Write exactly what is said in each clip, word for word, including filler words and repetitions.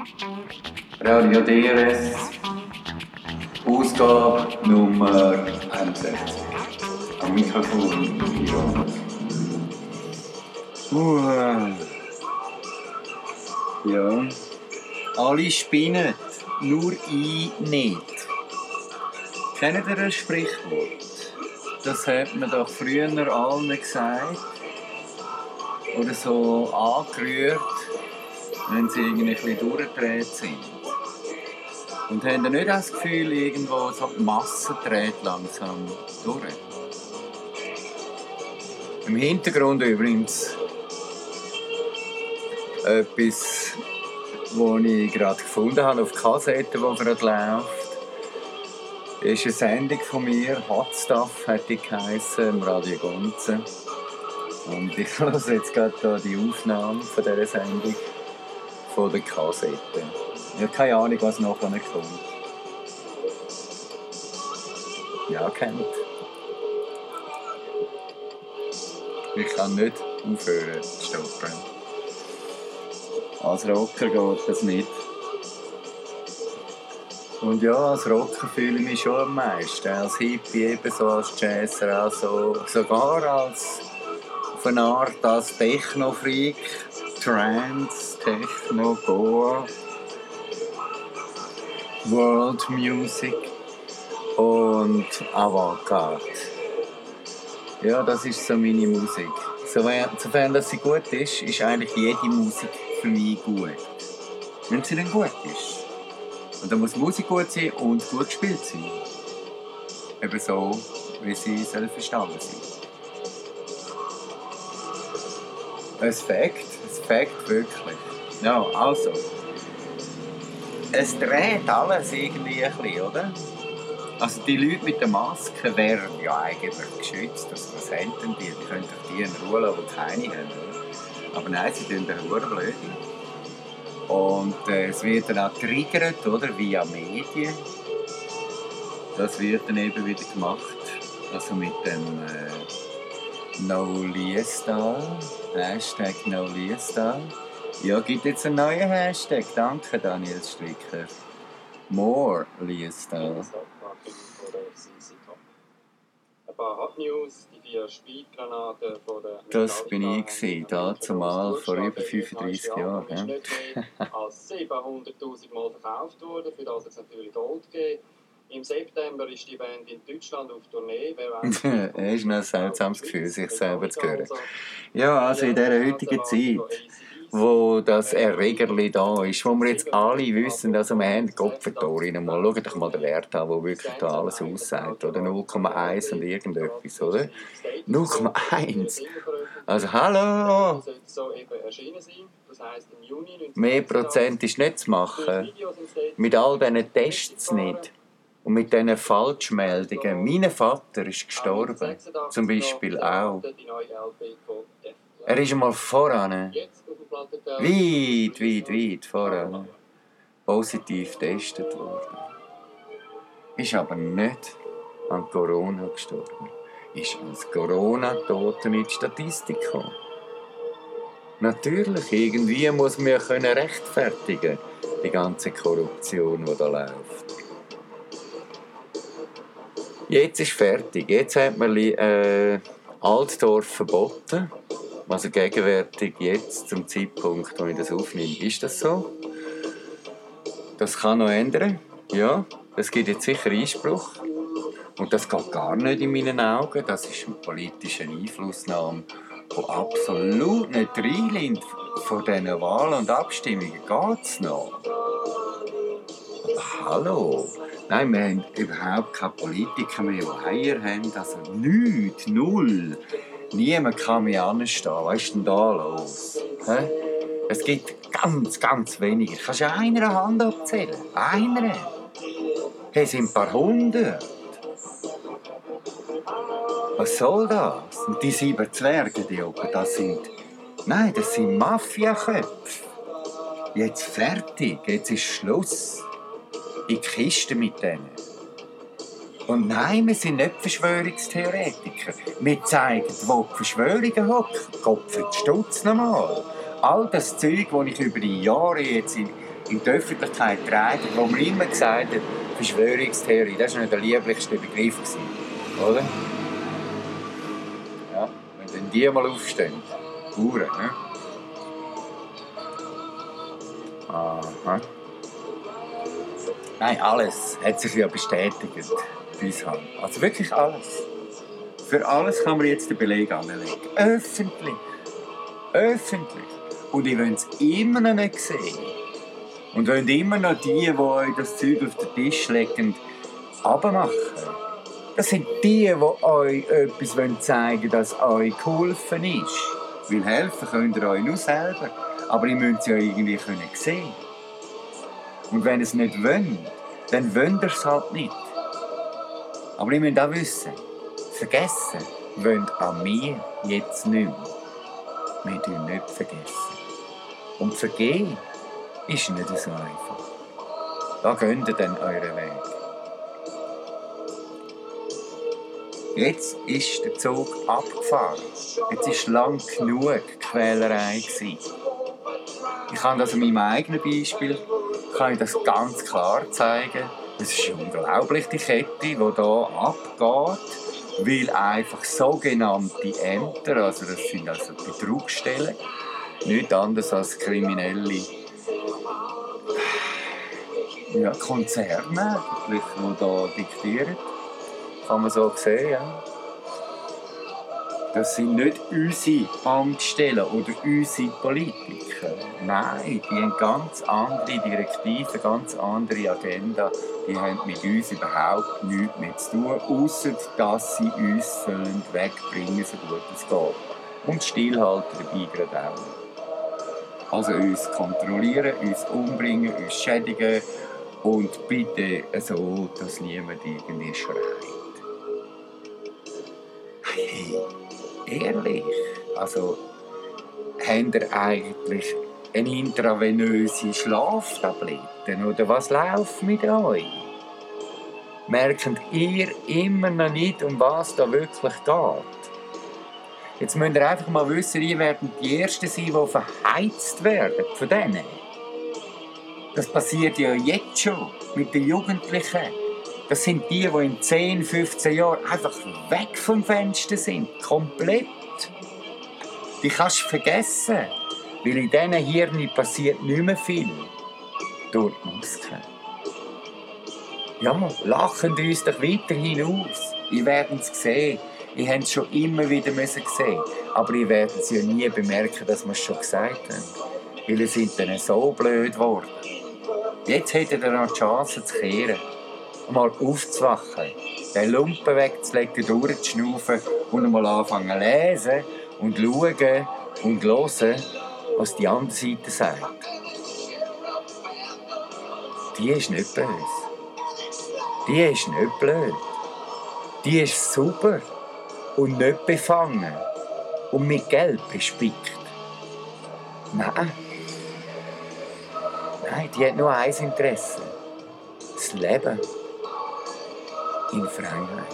Radio D R S, Ausgabe Nummer einundsechzig. Am Mikrofon Ivan. Uh, ja. Alle spinnen, nur ich nicht. Kennt ihr das Sprichwort? Das hat man doch früher allen gesagt. Oder so angerührt, wenn sie irgendwie ein bisschen durchgedreht sind. Und haben dann nicht das Gefühl, irgendwo so die Masse dreht langsam durch. Im Hintergrund übrigens etwas, das ich gerade gefunden habe auf Kassette, die gerade läuft. Ist eine Sendung von mir, Hot Stuff hat die geheissen, im Radio Gonzen. Und ich höre jetzt gerade hier die Aufnahme von dieser Sendung von der Kassette. Ich habe keine Ahnung, was nachher kommt. Ja, kennt. Ich kann nicht aufhören zu stoppen. Als Rocker geht das nicht. Und ja, als Rocker fühle ich mich schon am meisten. Als Hippie, ebenso als Jazzer, also sogar als auf eine Art als Techno-Freak, Trance, Techno, Goa, World Music und Avantgarde. Ja, das ist so meine Musik. Sofern dass sie gut ist, ist eigentlich jede Musik für mich gut. Wenn sie dann gut ist. Und dann muss die Musik gut sein und gut gespielt sein. Eben so, wie sie soll verstanden sein. Ein Fakt, ein Fakt wirklich. Ja, also. Es dreht alles irgendwie ein bisschen, oder? Also die Leute mit den Masken wären ja eigentlich geschützt. Also was haben denn die? Die können doch die in Ruhe lassen, die keine haben. Oder? Aber nein, sie tun den Huren blöd. Und äh, es wird dann auch getriggert, oder? Via Medien. Das wird dann eben wieder gemacht. Also mit dem äh, No Liestal. Hashtag No Liestal. Ja, gibt jetzt einen neuen Hashtag. Danke, Daniel Stricker. More Liestal. Ein paar Hot News, die vier Speedgranaten von der Das bin ich gewesen, da zumal vor über fünfunddreissig Jahren. Ja. Ist nicht mehr als siebenhunderttausend Mal verkauft worden, für das es natürlich Gold gegeben. Im September ist die Band in Deutschland auf Tournee. Es ist noch ein seltsames Gefühl, sich selber zu hören. Ja, also in dieser heutigen Zeit, wo das Erregerli da ist, wo wir jetzt alle wissen, also wir haben Kopfvertore mal. Schaut doch mal den Wert an, der wirklich da alles aussagt, oder? null Komma eins und irgendetwas, oder? null Komma eins. Also hallo! Mehr Prozent ist nicht zu machen. Mit all diesen Tests nicht. Und mit diesen Falschmeldungen. Mein Vater ist gestorben, zum Beispiel auch. Er ist einmal voran, weit, weit, weit voran, positiv getestet worden. Ist aber nicht an Corona gestorben. Ist als Corona-Toten in die Statistik gekommen. Natürlich, irgendwie muss man ja können rechtfertigen, die ganze Korruption, die da läuft. Jetzt ist fertig. Jetzt hat man äh, Altdorf verboten. Also gegenwärtig jetzt, zum Zeitpunkt, wo ich das aufnehme. Ist das so? Das kann noch ändern. Ja, es gibt jetzt sicher Einspruch. Und das geht gar nicht in meinen Augen. Das ist eine politische Einflussnahme, die absolut nicht reinliegt. Von diesen Wahlen und Abstimmungen geht es noch. Aber hallo? Nein, wir haben überhaupt keine Politiker mehr, die Eier haben. Also nichts, null. Niemand kann mehr anstehen. Was ist denn da los? Hä? Es gibt ganz, ganz wenige. Kannst du einer Hand abzählen? Einer? Es sind ein paar hundert. Was soll das? Und die sieben Zwerge, die oben, das sind... Nein, das sind Mafiaköpfe. Jetzt fertig, jetzt ist Schluss. In die Kiste mit denen. Und nein, wir sind nicht Verschwörungstheoretiker. Wir zeigen, wo die Verschwörungen hocken. Kopf in den Stutz nochmal. All das Zeug, das ich über die Jahre jetzt in, in der Öffentlichkeit getragen, wo man immer gesagt hat, Verschwörungstheorie, das war nicht der lieblichste Begriff, oder? Ja, wenn dann die mal aufstehen, Bauern, ne? Aha. Nein, alles hat sich ja bestätigt bei uns. Also wirklich alles. Für alles kann man jetzt den Beleg anlegen. Öffentlich. Öffentlich. Und ihr wollt es immer noch nicht sehen. Und wollt immer noch die, die euch das Zeug auf den Tisch legen, abmachen. Das sind die, die euch etwas zeigen wollen, dass euch geholfen ist. Weil helfen könnt ihr euch nur selber. Aber ihr müsst es ja irgendwie sehen können. Und wenn ihr es nicht wollt, dann wollt ihr es halt nicht. Aber ihr müsst auch wissen, vergessen wollt an mir jetzt nicht mehr. Wir dürfen nicht vergessen. Und vergehen ist nicht so einfach. Da geht ihr dann euren Weg. Jetzt ist der Zug abgefahren. Jetzt war lang genug Quälerei gewesen. Ich kann das an meinem eigenen Beispiel kann ich das ganz klar zeigen. Es ist unglaublich, die Kette, die hier abgeht, weil einfach sogenannte Ämter, also das sind also Betrugsstellen, nichts anderes als kriminelle ja, Konzerne, die hier diktieren. Kann man so sehen, ja. Das sind nicht unsere Amtsstellen oder unsere Politiker. Nein, die haben ganz andere Direktiven, ganz andere Agenda. Die haben mit uns überhaupt nichts mehr zu tun, ausser dass sie uns wegbringen, so gut es geht. Und stillhalten dabei gerade auch. Also uns kontrollieren, uns umbringen, uns schädigen und bitte so, dass niemand irgendwie schreit. Hey. Ehrlich? Also, habt ihr eigentlich eine intravenöse Schlaftablette? Oder was läuft mit euch? Merkt ihr immer noch nicht, um was da wirklich geht? Jetzt müsst ihr einfach mal wissen, ihr werdet die Ersten sein, die verheizt werden von denen. Das passiert ja jetzt schon mit den Jugendlichen. Das sind die, die in zehn, fünfzehn Jahren einfach weg vom Fenster sind. Komplett. Die kannst du vergessen. Weil in diesen Hirnen passiert nicht mehr viel. Durch die Muskeln. Ja, lachen uns doch weiterhin aus. Ihr werdet es sehen. Ihr habt es schon immer wieder sehen. Aber ihr werdet es ja nie bemerken, dass wir es schon gesagt haben. Weil ihr seid dann so blöd geworden. Jetzt hättet ihr noch die Chance zu kehren. Mal aufzuwachen, den Lumpen wegzulegen, durchzuschnaufen und einmal anfangen zu lesen und schauen und hören, was die andere Seite sagt. Die ist nicht böse. Die ist nicht blöd. Die ist super und nicht befangen und mit Geld bespickt. Nein. Nein, die hat nur ein Interesse. Das Leben. In Freiheit.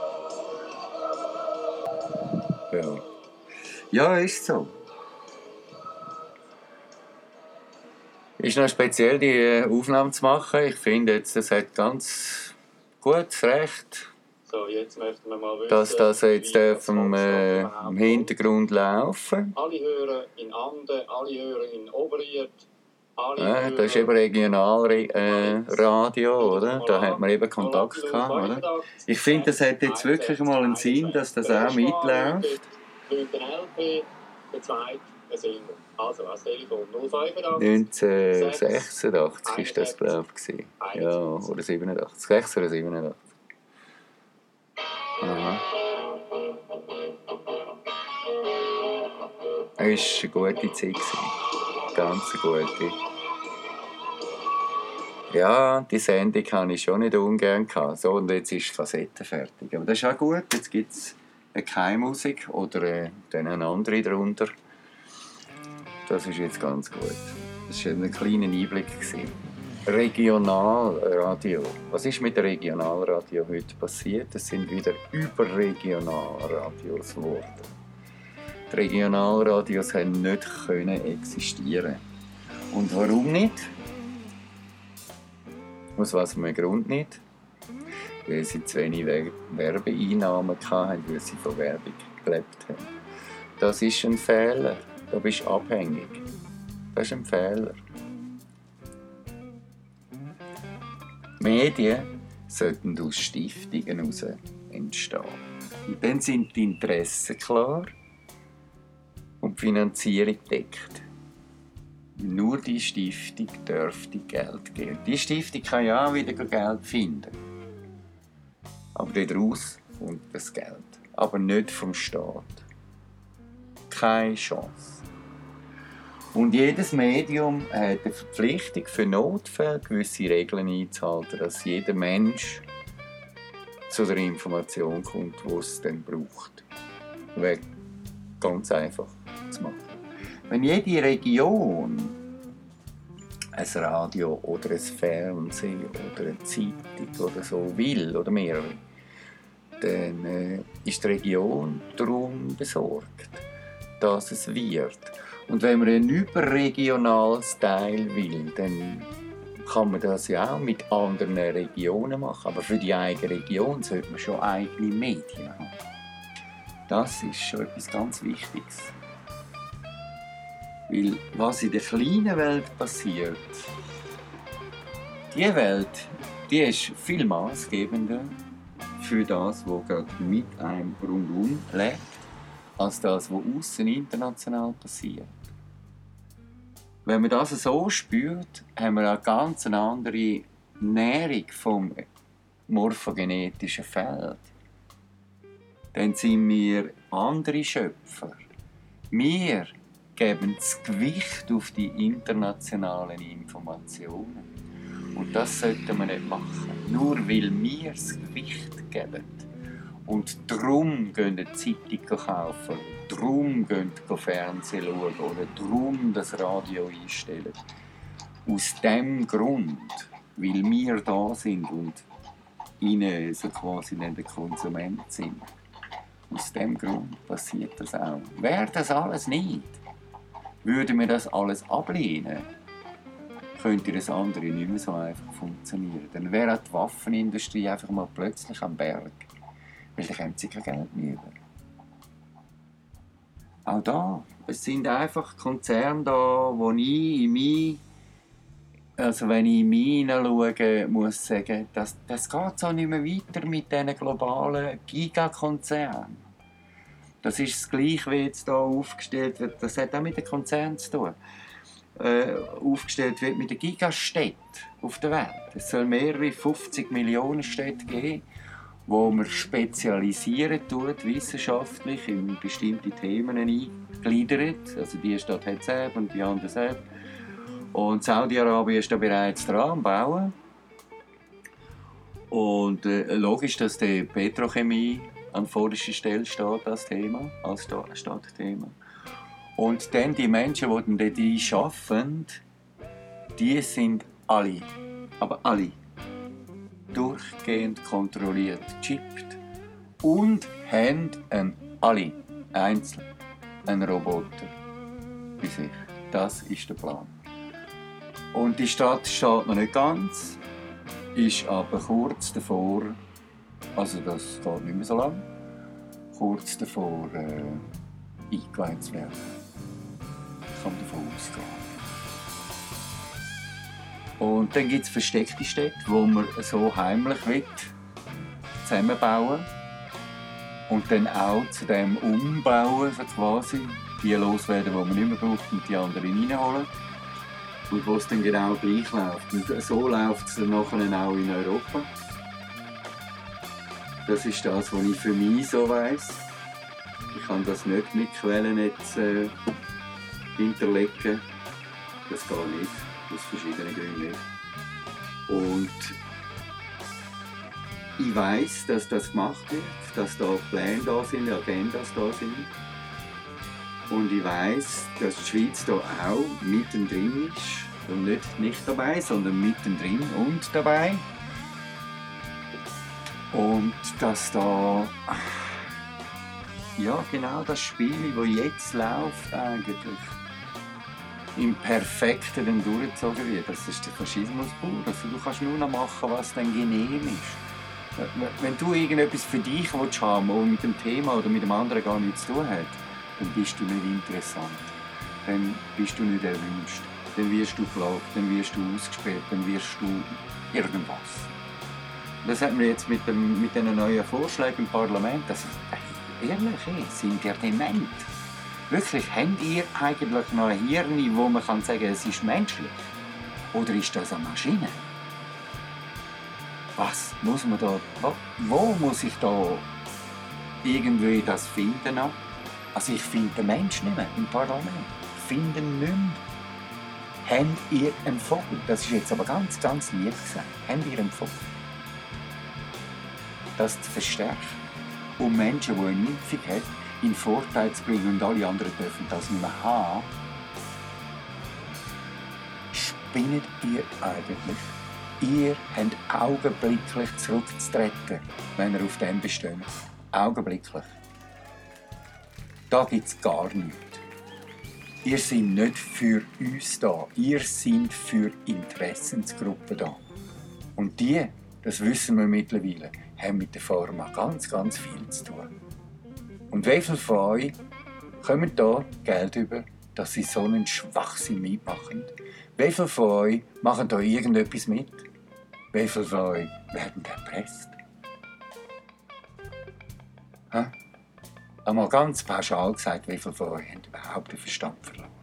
Ja. Ja, ist so. Ist noch speziell, die Aufnahme zu machen. Ich finde, jetzt, das hat ganz gutes Recht, so, jetzt möchten wir mal wissen, dass das jetzt vom, äh, im Hintergrund laufen. Alle hören in Anden, alle hören in Oberried. Ja, das ist eben Regionalradio, äh, oder? Da hat man eben Kontakt gehabt, oder? Ich finde, das hat jetzt wirklich mal einen Sinn, dass das auch mitläuft. Also, das Telefon null fünfundachtzig neunzehnhundertsechsundachtzig war das, glaube ich. Ja, oder siebenundachtzig. sechs oder siebenundachtzig. Aha. Es war eine gute Zeit. Ganz gute. Ja, die Sendung hatte ich schon nicht ungern. So, und jetzt ist die Kassette fertig. Aber das ist auch gut. Jetzt gibt es keine Musik oder äh, dann eine andere darunter. Das ist jetzt ganz gut. Das war ein kleiner Einblick. Regionalradio. Was ist mit dem Regionalradio heute passiert? Es sind wieder Überregionalradios geworden. Die Regionalradios können nicht existieren. Und warum nicht? Aus was für einem Grund nicht? Weil sie zu wenig Werbeeinnahmen hatten, weil sie von Werbung gelebt haben. Das ist ein Fehler. Da bist du abhängig. Das ist ein Fehler. Medien sollten aus Stiftungen heraus entstehen. Und dann sind die Interessen klar und die Finanzierung deckt. Nur die Stiftung dürfte Geld geben. Die Stiftung kann ja auch wieder Geld finden. Aber daraus kommt das Geld. Aber nicht vom Staat. Keine Chance. Und jedes Medium hat eine Verpflichtung für Notfälle, gewisse Regeln einzuhalten, dass jeder Mensch zu der Information kommt, die es dann braucht. Wäre ganz einfach zu machen. Wenn jede Region ein Radio oder ein Fernsehen oder eine Zeitung oder so will, oder mehrere, dann äh, ist die Region darum besorgt, dass es wird. Und wenn man ein überregionales Teil will, dann kann man das ja auch mit anderen Regionen machen. Aber für die eigene Region sollte man schon eigene Medien haben. Das ist schon etwas ganz Wichtiges. Weil was in der kleinen Welt passiert, die Welt, die ist viel maßgebender für das, was gerade mit einem rundum lebt, als das, was außen international passiert. Wenn man das so spürt, haben wir eine ganz andere Näherung vom morphogenetischen Feld. Dann sind wir andere Schöpfer. Wir geben das Gewicht auf die internationalen Informationen. Und das sollten wir nicht machen. Nur weil wir das Gewicht geben. Und darum gehen die Zeitung kaufen, darum gehen die Fernsehen schauen oder darum das Radio einstellen. Aus dem Grund, weil wir da sind und ihnen so quasi nicht der Konsument sind. Aus dem Grund passiert das auch. Wäre das alles nicht, würden wir das alles ablehnen, könnte das andere nicht mehr so einfach funktionieren. Dann wäre auch die Waffenindustrie einfach mal plötzlich am Berg. Weil dann kommt sie kein Geld mehr über. Auch da, es sind einfach Konzerne da, wo ich in mich, also wenn ich in mich hineinschaue, muss sagen, das, das geht so nicht mehr weiter mit diesen globalen Gigakonzernen. Das ist das Gleiche, wie jetzt hier aufgestellt wird. Das hat auch mit den Konzernen zu tun. Äh, aufgestellt wird mit den Gigastädten auf der Welt. Es soll mehrere fünfzig Millionen Städte geben, wo man spezialisieren tut, wissenschaftlich in bestimmte Themen eingliedert. Also die Stadt hat es und die andere selbst. Und Saudi-Arabien ist da bereits dran am Bauen. Und äh, logisch, dass die Petrochemie an vorderster Stelle steht als Thema, als Stadtthema. Und dann die Menschen, die dort arbeiten, die sind alle, aber alle, durchgehend kontrolliert, gechippt und haben einen, alle einzeln einen Roboter bei sich. Das ist der Plan. Und die Stadt steht noch nicht ganz, ist aber kurz davor, also das geht nicht mehr so lang, kurz davor äh, eingeweiht zu werden. Ich kann davon ausgehen. Und dann gibt es versteckte Städte, wo man so heimlich will, zusammenbauen und dann auch zu dem umbauen, so quasi, die loswerden, die man nicht mehr braucht, und die anderen reinholen. Und wo es dann genau gleich läuft. Und so läuft es dann nachher auch in Europa. Das ist das, was ich für mich so weiss. Ich kann das nicht mit Quellennetz äh, hinterlegen. Das geht nicht. Aus verschiedenen Gründen. Und ich weiss, dass das gemacht wird, dass da Pläne da sind, Agendas da sind. Und ich weiss, dass die Schweiz da auch mittendrin ist. Und nicht, nicht dabei, sondern mittendrin und dabei. Und dass da ja, genau das Spiel, das jetzt läuft eigentlich, im Perfekten dann durchgezogen wird. Das ist der Faschismus pur. Also du kannst nur noch machen, was dann genehm ist. Wenn du irgendetwas für dich willst haben, das mit dem Thema oder mit dem anderen gar nichts zu tun hat, dann bist du nicht interessant. Dann bist du nicht erwünscht. Dann wirst du gelobt, dann wirst du ausgesperrt, dann wirst du irgendwas. Das hat man jetzt mit, dem, mit den neuen Vorschlägen im Parlament. Das ist, ehrlich, ey, sind ihr dement? Wirklich, habt ihr eigentlich noch ein Hirn, wo man kann sagen, es ist menschlich? Oder ist das eine Maschine? Was muss man da, wo, wo muss ich da irgendwie das finden? Noch? Also ich finde den Menschen nicht mehr im Parlament. Finden nicht mehr. Habt ihr einen Vogel? Das ist jetzt aber ganz, ganz lieb gesagt. Habt ihr einen Vogel? Das zu verstärken. Um Menschen, die eine Impfung haben, in Vorteil zu bringen und alle anderen dürfen das nicht mehr haben. Spinnet ihr eigentlich? Ihr habt augenblicklich zurückzutreten, wenn ihr auf dem besteht. Augenblicklich. Da gibt es gar nichts. Ihr seid nicht für uns da. Ihr seid für Interessensgruppen da. Und die, das wissen wir mittlerweile, haben mit der Pharma ganz, ganz viel zu tun. Und wie viele von euch kommen da Geld über, dass sie so einen Schwachsinn mitmachen? Wie viele von euch machen da irgendetwas mit? Wie viele von euch werden erpresst? Ha? Einmal ganz pauschal gesagt, wie viele von euch haben überhaupt den Verstand verloren?